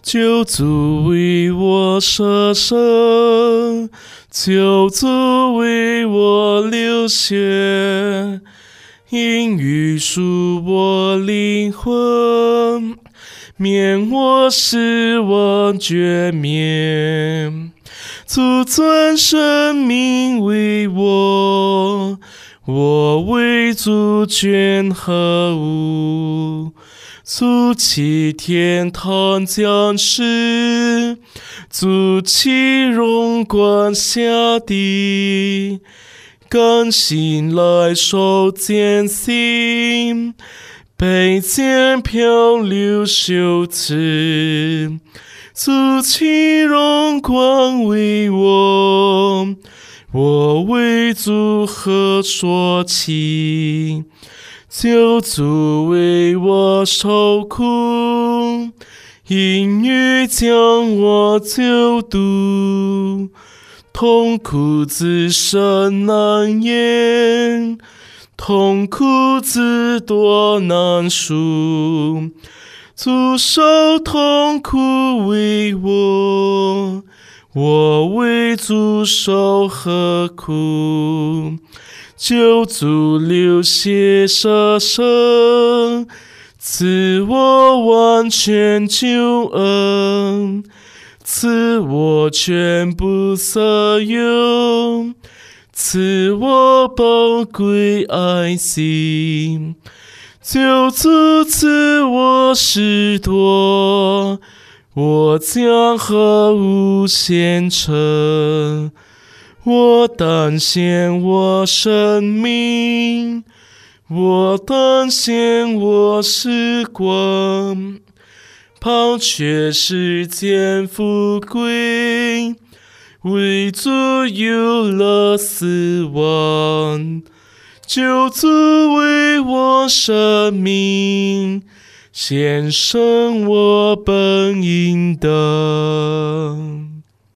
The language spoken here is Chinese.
救主为我舍生，救主为我流血，因欲赎我灵魂，免我死亡绝灭。主尊生命为我，我为主权何物？主弃天堂降世，主弃荣光下地，甘心来受艰辛，被剑漂流羞耻。主弃荣光为我，我为主何所起？救主为我受苦，因欲将我救度，痛苦自身难言，痛苦自多难数。主受痛苦为我，我为主受何苦？救主流血舍生，赐我完全救恩，赐我全部所有，赐我宝贵爱心。救主赐我许多，我将何物献呈？我当献我生命，我当献我时光，抛却世间富贵，为主有了死亡。救主为我生命，献上我本应得。